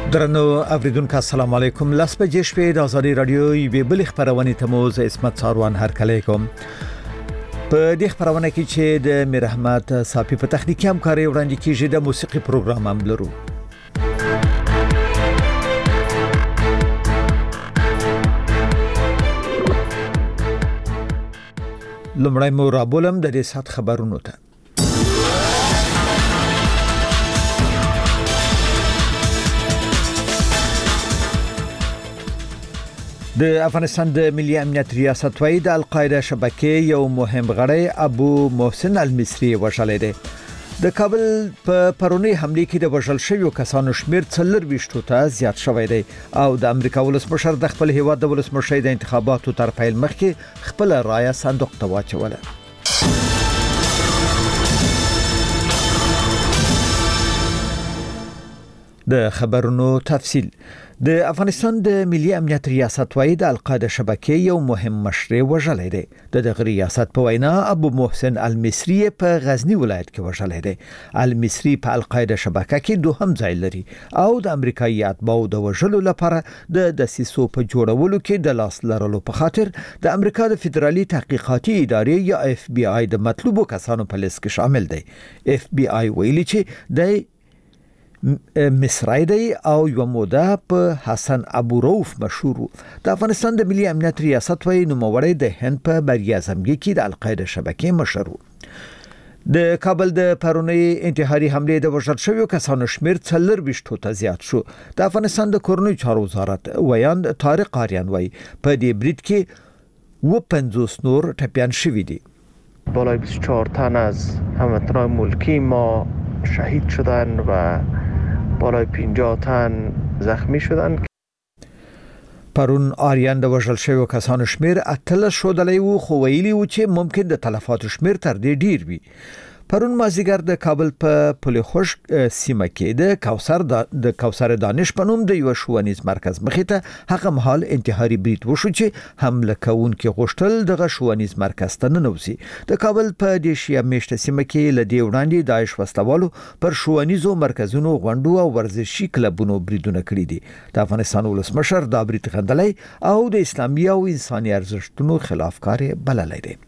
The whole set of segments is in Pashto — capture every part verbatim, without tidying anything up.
درنو اوریدونکو السلام علیکم. لاس په جېش په د ازادي رادیو یوې بل خبرونه ته مو ز اسمت ساروان هر کله کوم. په دې خبرونه کې چې د میر احمد صافي په تخنیکی همکاري وړاندې کیږي د موسیقي پروګرام هم لرو. لمړی مو رابولم د دې سات خبرونو ته. د افغانستان د ملي امنیت ریاست وایي د القاعده شبکې یو مهم غړی ابو محسن المصری وژل دی. د کابل په پرونی حمله کې د وژل شویو کسانو شمیر څلور ویشتو ته زیات شوی دی او د امریکا ولسمشر د خپل هیواد د ولسمشر د انتخاباتو تر پیل مخکې خپل رایه صندوق ته واچوله. د خبرونو تفصیل. د افغانستان د ملي امنیت ریاست وایي د القاعده شبکې یو مهم مشر وژل دی. د دغه ریاست په وینا ابو محسن المصری په غزنی ولایت کې وژل دی. المصری په القاعده شبکه کې دوهم ځای لري او د امریکایي اتباعو د وژلو لپاره د دسیسو په جوړولو کې د لاس لرلو په خاطر د امریکا د فدرالي تحقیقاتي ادارې یا اف بی آی د مطلوبو کسانو په لیست کې شامل دی. اف بی آی ویلي چې د مصری دی او یو موده په حسن ابو روف مشهور. د افغانستان د ملي امنیت ریاست وایي نوموړی د هند په بری اعظمګي کې د القاعده شبکې مشر. د کابل د پرونی انتحاري حمله د وژل شویو کسانو شمیر څلور ویشتو ته زیات شو. د افغانستان د کورنۍ چارو وزارت ویاند طارق آریان وایي په دې برید کې و پنځوس نور ټپیان شوي دي. بالای بیست و چهار تن از هموطنان ملکی ما شهید شدن و بالای پنجاه تن زخمی شدن. پرون آریان د وژل شویو کسانو شمیر اتلس شودلی وو خو ویلي وو چې ممکن د تلفاتو شمیر تر دې ډیر وي. پرون مازیګر د کابل په پل خوش سیمه کې د کوثر د کوثر دانش په نوم د یو ښوونیز مرکز مخې ته هغه مهال انتحاري برید وشو چې حمله کوونکي غوښتل دغه ښوونیز مرکز ته ننوځي. د کابل په دې شیا میشته سیمه کې لدی وړاندې داعش وسلوالو پر ښوونیزو مرکزونو غونډو او ورزشي کلبونو بریدونه کړي دي. د افغانستان ولسمشر دا برید غندلی او د اسلامي او انساني ارزښتونو خلاف کار بللی دی.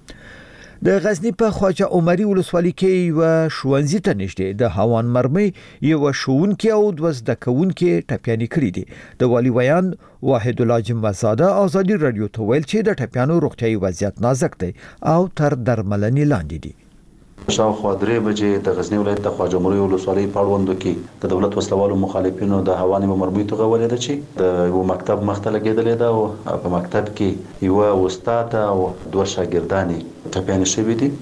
د غزنی په خواجه عمري ولسوالۍ کې یو ښوونځي ته نږدې د هوان مرمۍ یو ښوونکی او دوه زده کوونکي ټپیان کړي دي. د والي ویان واحد الله جمعزاده ازادي رادیو ته ویل چې د ټپیانو روغتیايي وضعیت نازک دی او تر درملنې لاندې دي. شاوخوا درې بجې د غزنی ولایت د خواجه عمري ولسوالۍ په اړوندو کې د دولت وسلوالو مخالفینو د هواني مرمۍ توغه ولیده چې د یو مکتب مخ ته لګېدلې ده او په مکتب کې یو استاد او دوه شاګردانې ټپیان شوي دي.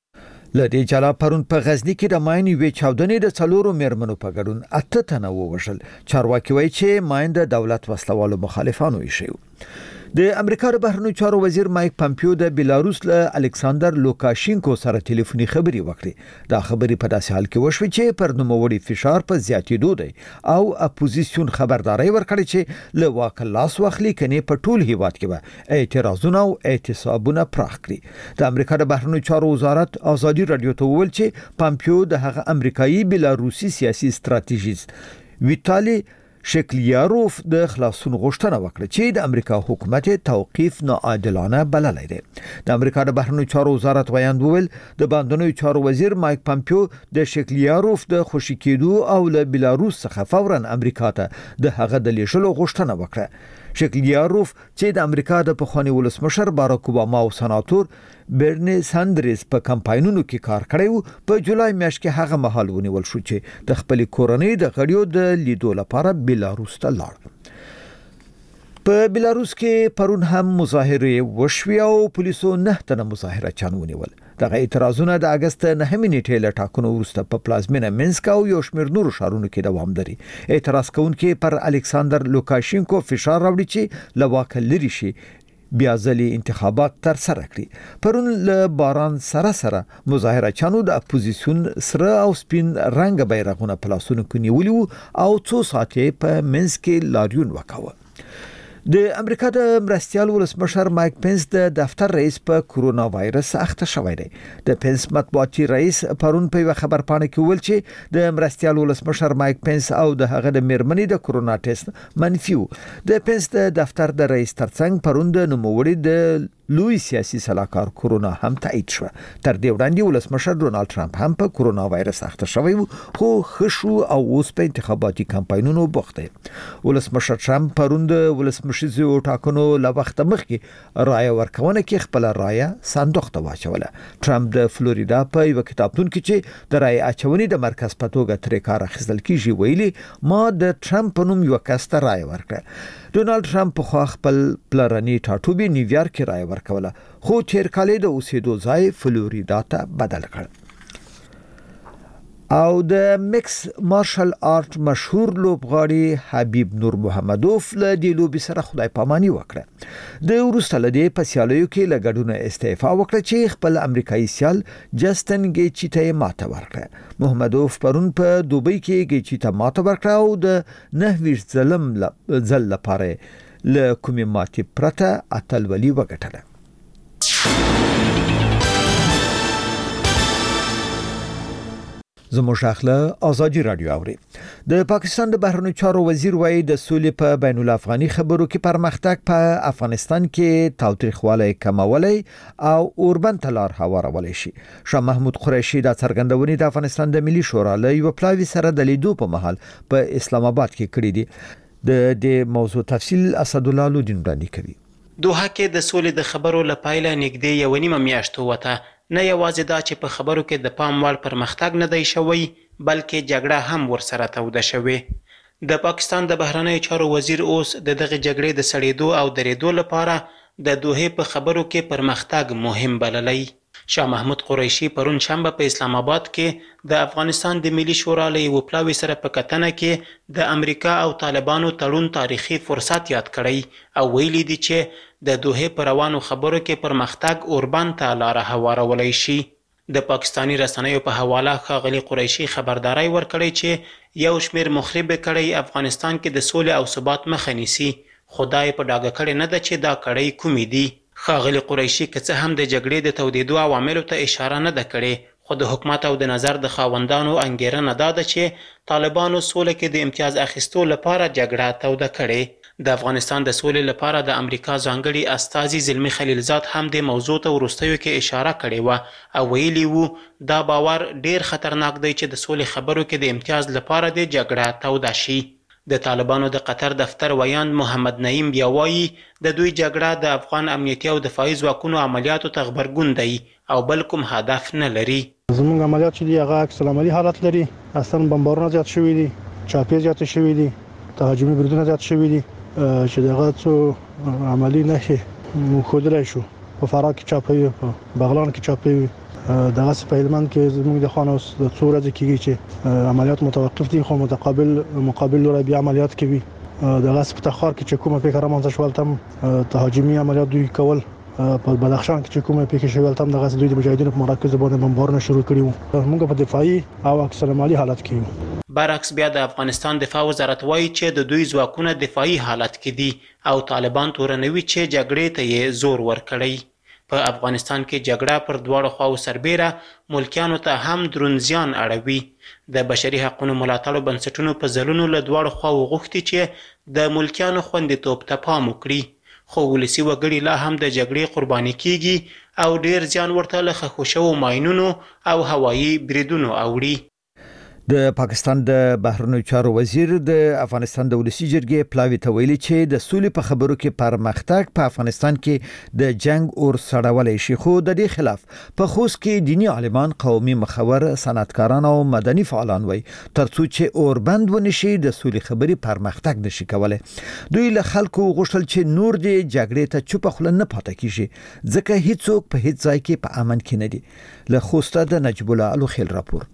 لدی جلا پرون په غزنی کې د ماین وی چاودنې د څلورو میرمنو په ګډون اته تنه ووژل. چارواکي وایي چې ماین د دولت وسلوالو مخالفانو یې شوی. د امریکا د بهرنیو چارو وزیر مایک پامپیو د بیلاروس له الکساندر لوکاشینکو سره ټلیفوني خبري وکړې. دا خبري په داسې حال کې وشوه چې پر نوموړي فشار په زیاتېدو دی او اپوزیسیون خبرداري ورکړي چې له واک لاس واخلي کني په ټول هیواد کې به اعتراضونه او اعتصابونه پراخ کړي. د امریکا د بهرنیو چارو وزارت ازادي رادیو ته وویل چې پامپیو د هغه امریکایي بیلاروسي سیاسي ستراتیژیست ویتالي شکلیاروف د خلاصون غوښتنه وکړه چې د امریکا حکومت توقیف ناعادلانه بللی دی. د امریکا د بهرنیو چارو وزارت ویاند وویل د باندنیو چارو وزیر مایک پامپیو د شکلیاروف د خوشی کېدو او له بیلاروس څخه فورا امریکا ته د هغه د لیږلو غوښتنه وکړه. شکلیاروف چې د امریکا د پخوانی ولسمشر باراک اوباما او سناتور برنی ساندرز په کمپاینونو کې کار کړی وو، په جولای میاشت کې هغه مهال ونیول شو چې د خپل کورنۍ د غړیو د لیدو لپاره بیلاروس ته لاړ. په بیلاروس کې پرون هم مظاهره وشوي او پولیسو نه تنه مظاهره چان ونیول. دغه اعتراضونه د اگست نهمې نیټې له ټاکنو وروسته په پلازمینه مینسک او یو شمېر نورو ښارونو کې دوام لري. اعتراض کوونکي پر الکساندر لوکاشینکو فشار راوړي چې له واکه لرې شي بیا ځلې انتخابات تر سره کړي. پرون له باران سره سره مظاهره چانو د اپوزیسیون سره او سپین رنګ بیرغونه په لاسونو کې نیولي وو او څو ساعتې په مینسک کې لاریون وکاوه. د امریکا د مرستيال ولسمشر مایک پنس د دفتر رئیس په کورونا وایرس اخته شوی دی. د پنس مطبوعاتي رئیس پرون په خبر پاڼه کې ویل چې د مرستيال ولسمشر مایک پنس او د هغه د میرمنې د کورونا ټیسټ منفي و. د پنس د دفتر د رئیس ترڅنګ پرون د نوموړي د لوی سیاسي سلاکار کورونا هم تایید شو. تر دې وړاندې ولسمشر ډونالد ټرمپ هم په کورونا وایرس اخته شوی و، خو خشو او اوس په انتخاباتي کمپاینونو بوخت دی. ولسمشر ټرمپ پرون د ولسمشریزو ټاکنو له وخت مخکې رائے ورکونه کې خپل رائے صندوق ته واچوله. ټرمپ د فلوریدا په یو کتابتون کې چې د رائے اچونې د مرکز په توګه ترې کار اخیستل کیږي ویلي، ما د ټرمپ په نوم یو کس ته رائے ورکړه. ډونالد ټرمپ په خو خپل پلرني ټاټوبي نیویارک کې رائے ورکوله، خو تیر کال د اوسېدو ځای فلوریدا ته بدل کړ. او د مکس مارشل آرټ مشهور لوبغاړي حبیب نور محمدوف له دې لوبي سره خدای پاماني وکړه. د وروسته لدې په سیالیو کې له ګډون استعفا وکړه چې خپل امریکایي سیال جسټن ګیچي ته ماته ورکړه. محمدوف پرون په دوبۍ کې ګیچي ته ماته ورکړه او د نهویشت ظلم ځل لپاره له کومې ماتې پرته اتلولي وګټله. زموږ اخله ازادي رادیو اوري. د پاکستان د بهرنیو چارو وزیر وایي د سولې په بین الافغاني خبرو کې پرمختګ په افغانستان کې تاوتریخوالی کمولای او اوربند تلار هوارولای شي. شاه محمود قریشي د څرګندونې د افغانستان د ملي شورا له یو پلاوی سره د لیدو په محل په اسلام آباد کې کړی دی. د دې موضوع تفصیل اسد الله لودین وړاندې کوي. دوحه کې د سولې د خبرو لپاره نږدې یو نیمه میاشت وته. نه یوازې دا چې په خبرو کې د پام وړ پرمختګ نه دی شوی، بلکې جګړه هم ورسره توده شوې. د پاکستان د بهرنیو چارو وزیر اوس د دغه جګړې د سړېدو او درېدو لپاره د دوحې په خبرو کې پرمختګ مهم بللی. شاه محمود قریشي پرون شنبه په اسلام آباد کې د افغانستان د ملي شورا له یو پلاوي سره په کتنه کې د امریکا او طالبانو تړون تاریخي فرصت یاد کړی او ویلي دي چې د دوحې په روانو خبرو کې پرمختګ اوربند ته لاره هوارولای شي. د پاکستانی رسنیو په حواله ښاغلي قریشي خبرداري ورکړی چې یو شمیر مخرب کړي افغانستان کې د سولې او ثبات مخه نیسي، خدای په ډاګه کړي نه ده چې دا کړي کومې دي. ښاغلي قریشي که څه هم د جګړې د تودېدو عواملو ته اشاره نه ده کړې، خو د حکومت او د نظر د خاوندانو انګیرنه دا ده چې طالبانو سوله کې د امتیاز اخیستو لپاره جګړه توده کړې. د افغانستان د سولې لپاره د امریکا ځانګړي استازي زلمی خلیلزاد هم د موضوع ته وروستیو کې اشاره کړې وه او ویلي وو دا باور ډیر خطرناک دی چې د سولې خبرو کې د امتیاز لپاره د جګړه توده شي. د طالبانو د قطر دفتر ویاند محمد نعیم بیا وایي د دوی جګړه د افغان امنیتي او دفاعي ځواکونو عملیاتو ته غبرګون دی او بل کوم هدف نه لري. زموږ عملیات چې دی هغه عکس العملي حالت لري، اصلا بمبارونه زیات شوي دي، چاپی زیات شوي دي، تهاجمي بریدونه زیات شوي دي چې دغه څو عملي نشي مخودلای شو. په فراه کې چاپی، په بغلان کې چاپی، دغه په هلمند کې زموږ د خانوس د څو ورځې کېږي چې عملیات متوقف دي، خو متقابل مقابل لوري بیا عملیات کوي. دغه په تخار کې چې کومه فکر رامنځته شول تم تهاجمي عملیات دوی کول، په بدخشان کې چې کومه فکر شول تم دغه دوی د مجاهدینو په مراکز باندې بمبارونه شروع کړي وو. موږ په دفاعي او اکثر مالي حالت کې یو. برعکس بیا د افغانستان دفاع وزارت وایي چې د دوی ځواکونه دفاعي حالت کې دي او طالبان تورنوي چې جګړې ته یې زور ورکړی. په افغانستان کې جګړه پر دواړو خواو سربیره ملکیانو ته هم دروند زیان اړوي. د بشري حقوقو ملاتړو بنسټونو په ځلونو له دواړو خواو غوښتي چې د ملکیانو خوندیتوب ته پام وکړي، خو ولسي وګړي لا هم د جګړې قرباني کیږي او ډیر زیان ورته له ښخ شوو ماینونو او هوایي بریدونو اوړي. د پاکستان د بهرنیو چارو وزیر د افغانستان د ولسی جرګې پلاوی ته ویلي چې د سولې په خبرو کې پرمختګ په افغانستان کې د جنگ اور سړولای شي، خو د دې خلاف په خوست کې دینی عالمان، قومي مخور، صنعتکاران او مدني فعالان وایي ترڅو چې اوربند ونشي د سولې خبرې پرمختګ نشي کولای. دوی له خلکو غوښتل چې نور د جګړې ته چوپ خوله نه پاتې کیږي ځکه هیڅوک په هیڅ ځای کې په امن کې نه دي. له خوسته د نجیب الله الوخیل راپور.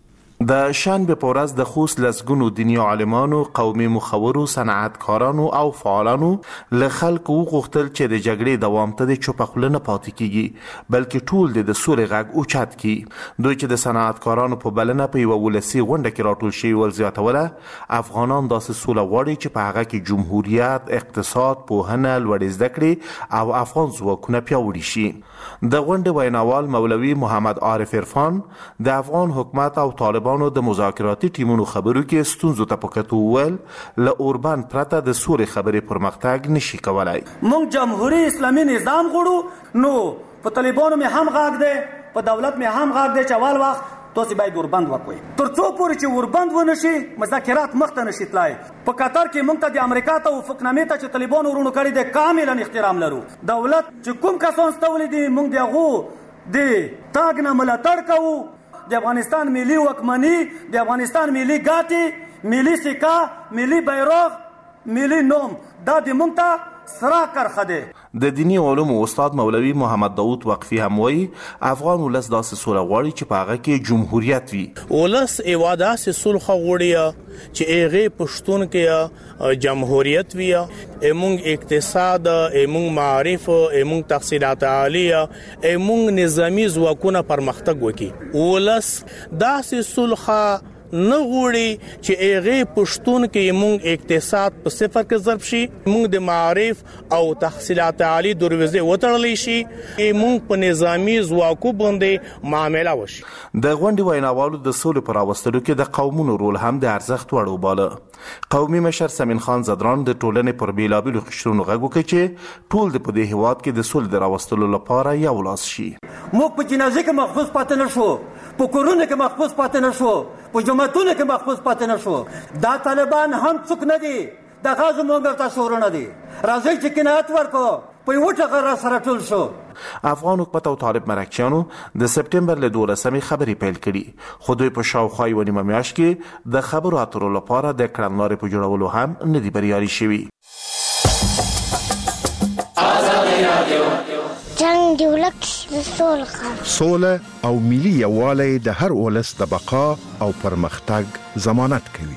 د شنبه په ورځ د خوست لسګونو دیني عالمانو، قومي مخورو، صنعتکارانو او فعالانو له خلکو وغوښتل چې د جګړې دوام ته د چوپه خوله نه پاتې کیږي، بلکې ټول د سولې غږ اوچت کړي. دوی چې د صنعتکارانو په بلنه په یوه ولسي غونډه کې راټول شوي ول زیاتوله، افغانان داسې سوله غواړي چې په هغه کې جمهوریت، اقتصاد، پوهنه، لوړې زده کړې او افغان ځواکونه پیاوړي شي. د غونډې ویناوال مولوي محمد عارف عرفان د افغان حکومت او طالبانو د مذاکراتي ټیمونو خبرو کې ستونزو ته په کتو وویل له اوربند پرته د سولې خبرې پرمختګ نشي کولای. موږ جمهوری اسلامي نظام غواړو، نو په طالبانو مې هم غږ دی، په دولت مې هم غږ دی چې اول وخت تاسو باید اوربند وکوي. تر څو پورې چې اوربند ونشي مذاکرات مخته نشي تلای. په قطر کې موږ ته د امریکا ته توافقنامې ته چې طالبانو ورونو کړی دی کاملا احترام لرو. دولت چې کوم کسان ستولي دي موږ د هغو د تاګ نه ملاتړ کوو. د افغانستان ملي واکمني، د افغانستان ملي ګاټي، ملي سکه، ملي بیرغ، ملي نوم دا د موږ ته سره کرخه دی. د دینی علومو استاد مولوي محمد داود وقفي هم وایي افغان ولس داسې سوله غواړي چې په هغه کې جمهوریت وي. ولس ایوا داسې سلخه غواړي چې هغه پښتون کې جمهوریت وي، ایمونږ اقتصاد، ایمونږ معارف، ایمونږ تحصیلات عالیه، ایمونږ نظامی ځواکونه پرمختګ وکړي. ولس داسې سلخه نه غوړي چې هغه پښتون کې موږ اقتصاد په صفر کې ضرب شي، موږ د معارف او تحصیلات عالی دروازې وتړلې شي، موږ په نظامی ځواکو باندې معامله وشي. د غونډې ویناوالو د سولې پر راوستلو کې د قومونو رول هم د ارزښت وړ وباله. قومي مشر سمین خان زدران د ټولنې پر بیلابیلو قشرونو غږ وکړ چې ټول د په دې هیواد کې د سولې د راوستلو لپاره یو لاس شي. موږ په جنازه کې محفوظ پاتې نه شو، په کورونو کې محفوظ پاتې نه شو، په جماعتونو کې محفوظ پاتې نه شو. دا طالبان هم څوک نه دي، دا غازو مونږ ته شورونه دي. راځي چې قناعت ورکو په یو ټغر را سره ټول شو. افغان حکومت او طالب مرکچیانو د سپټمبر له دولسمې خبرې پیل کړي، خو دوی په شاوخوا یوه نیمه میاشت کې د خبرو اترو لپاره د کړنلارې په جوړولو هم نه دي بریالي شوي. جنگ دی ولک د سولخه سوله او ملي یووالی د هر ولس د بقا او پرمختګ ضمانت کوي.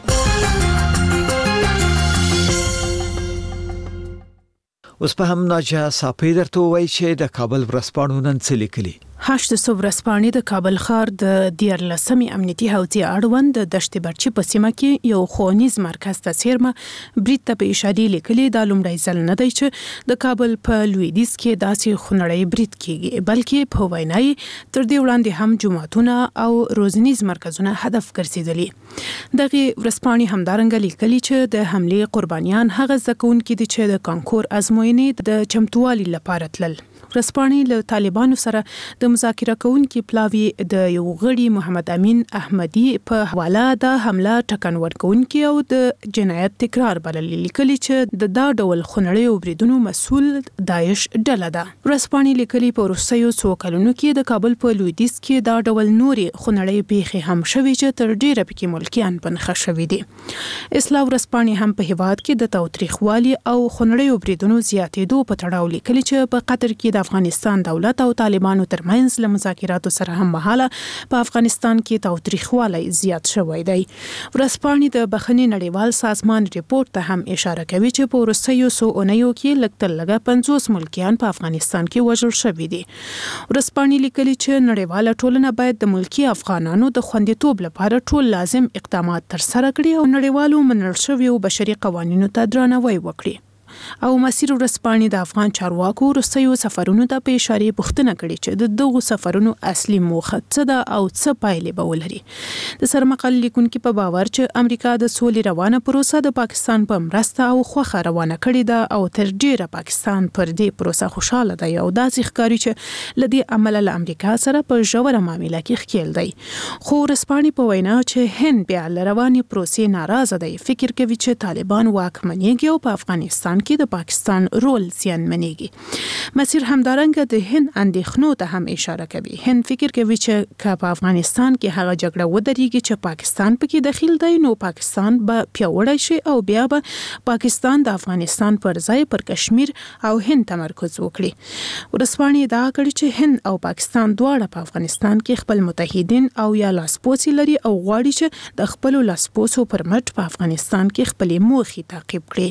اوس په هم ناجه صافی درته وایي چې د کابل ورځپاڼو نن څه لیکلي. هشت صبح ورځپاڼې د کابل ښار د دیارلسمې امنیتي حوزې اړوند د دشت برچي په سیمه کې یو ښوونیز مرکز ته څیرمه برید ته په اشارې لیکلي دا لومړی ځل نه دی چې د کابل په لویدیځ کې داسې خونړی برید کیږي، بلکې په وینا یې تر دې وړاندې هم جوماتونه او روزنیز مرکزونه هدف ګرځېدلي. دغه ورځپاڼې همدارنګه لیکلي چې د حملې قربانیان هغه زده کوونکي دي چې د کانکور ازموینې د چمتووالي لپاره تلل. ورځپاڼې له طالبانو سره د مذاکره کوونکي پلاوی د یو غړي محمد امین احمدي په حواله د حمله ټکن ورکوونکي او د جنایت تکرار بللي، لیکلي چې د دا ډول خونړیو بریدونو مسؤل داعش ډله ده. ورځپاڼې لیکلي په وروستیو څو کلونو کې د کابل په لویدیځ کې دا ډول نورې خونړۍ پیښې هم شوي چې تر ډیره پکې ملکیان په نښه شوي دي. اصلاح ورځپاڼې هم په هیواد کې د تاوتریخوالي او خونړیو بریدونو زیاتېدو په تړاو لیکلي چې په قطر کې د افغانستان دولت او طالبانو ترمنځ له مذاکراتو سره هم مهاله په افغانستان کې تاوتریخوالی زیات شوی دی. ورځپاڼې د بخښنې نړیوال سازمان ریپورت ته هم اشاره کوي چې په وروستیو څو اونیو کې لږ تر لږه پنځوس ملکیان په افغانستان کې وژل شوي دي. ورځپاڼې لیکلي چې نړیواله ټولنه باید د ملکي افغانانو د خوندیتوب لپاره ټول لازم اقدامات ترسره کړي او نړیوالو منل شویو بشري قوانینو ته درناوی وکړي. او مسیر ورځپاڼې د افغان چارواکو وروستیو سفرونو ته په اشارې پوښتنه کړې چې د دغو سفرونو اصلي موخه څه ده او څه پایلې به ولري. د سرمقال لیکونکي په باور چې امریکا د سولې روانه پروسه د پاکستان په مرسته او خوښه روانه کړې ده او تر ډیره پاکستان پر دې پروسه خوشاله دی او داسې ښکاري چې له دې عمله له امریکا سره په ژوره معامله کې ښکیل دی. خو ورځپاڼې په وینا چې هند بیا له روانې پروسې ناراضه دی، فکر کوي چې طالبان واکمنېږي او په افغانستان کې د پاکستان رول زیانمنېږي. مسیر همدارنګه د هند اندېښنو ته هم اشاره کوي. هند فکر کوي چې که په افغانستان کې هغه جګړه ودرېږي چې پاکستان پکې دخیل دی نو پاکستان به پیاوړی شي او بیا به پاکستان د افغانستان پر ځای پر کشمیر او هند تمرکز وکړي. ورسپانې دا کړي چې هند او پاکستان دواړه په افغانستان کې خپل متحدین او یا لاسپوڅي لري او غواړي چې د خپل لاسپوڅو پر مټ په افغانستان کې خپلې موخې تعقیب کړي.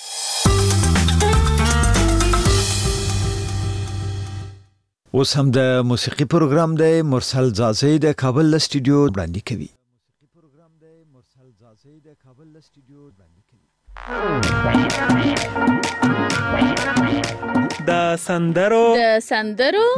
اوس هم د موسیقي پروګرام د مرسل زازی د کابل له سټوډیو وړاندې کوي. د سندرو د سندرو